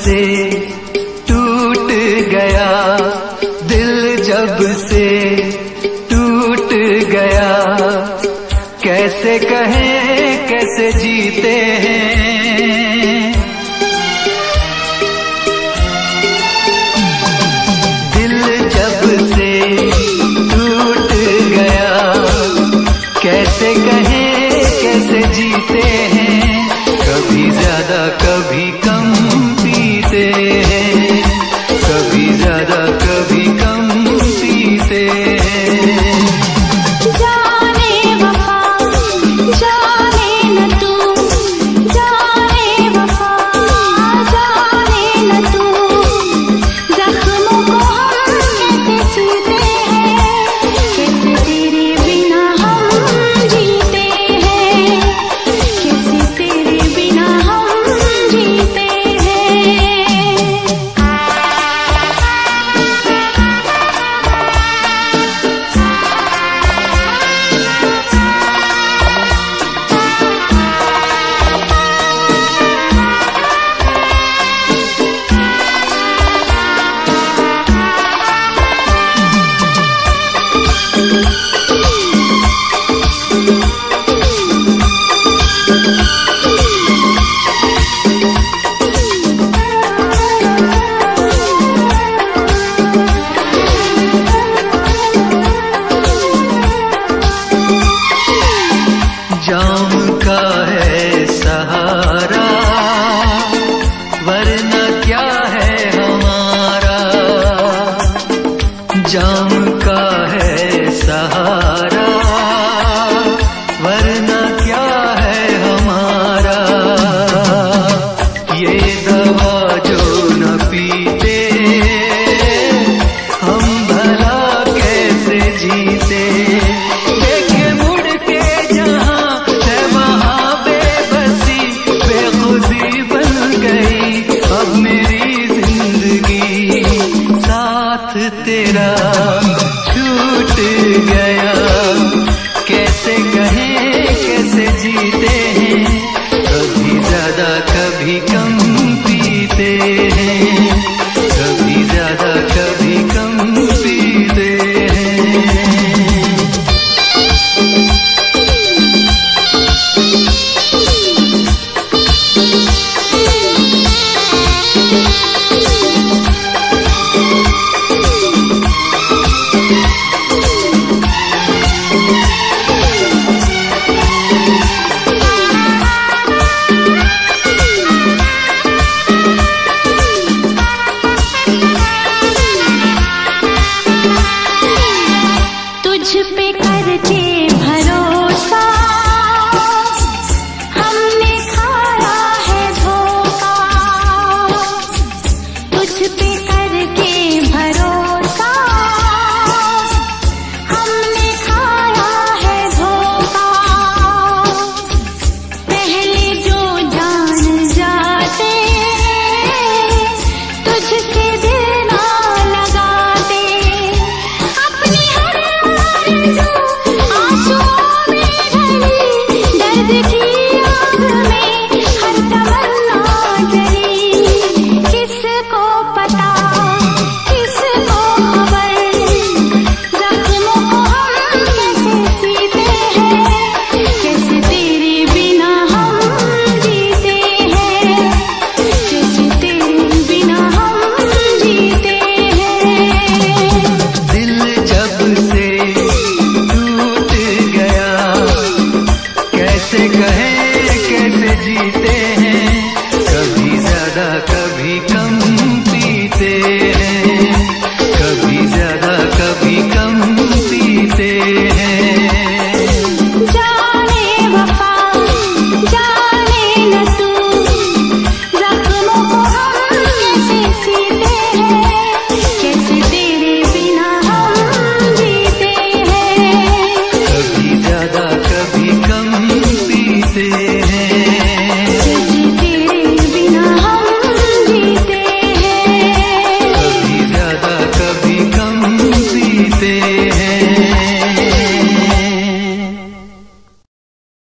से टूट गया, दिल जब से टूट गया, कैसे कहें कैसे जीते हैं। दिल जब से टूट गया, कैसे कहें कैसे जीते हैं। कभी ज्यादा कभी कम पीते हैं, कभी ज्यादा कभी कम पीते हैं। जाने वफा जाने न तू, जाने वफा जाने न तू, जख्मों को हम कैसे सीते हैं, कैसे तेरे बिना हम जीते हैं, कैसे तेरे बिना हम जीते हैं। जाम का है सहारा, वरना क्या है हमारा। जाम का है सहारा, वरना क्या है हमारा। ये दवा जो न पीते, हम भला कैसे जीते। देखे मुड़ के जहां है वहां बेबसी, बेखुदी बन गई अब मेरी जिंदगी। साथ तेरा छूट गया, कैसे कहें कैसे जीते हैं। कभी ज्यादा कभी कम पीते हैं, कभी ज्यादा कभी कम पीते हैं। तुझ पे करके भरोसा हमने खाया है धोखा, तुझ पे करके भरोसा हमने खाया है धोखा। पहले जो जान जाते तुझसे दिल ना लगाते, अपनी हर आंसुओं में ढली दर्द की आग में हर तमन्ना जली। किसको पता किसको खबर, जख्मों को हम कैसे सीते हैं, कैसे तेरे बिना हम जीते हैं, कैसे तेरे बिना हम जीते हैं। दिल जब से टूट गया, कैसे कहें कैसे जीते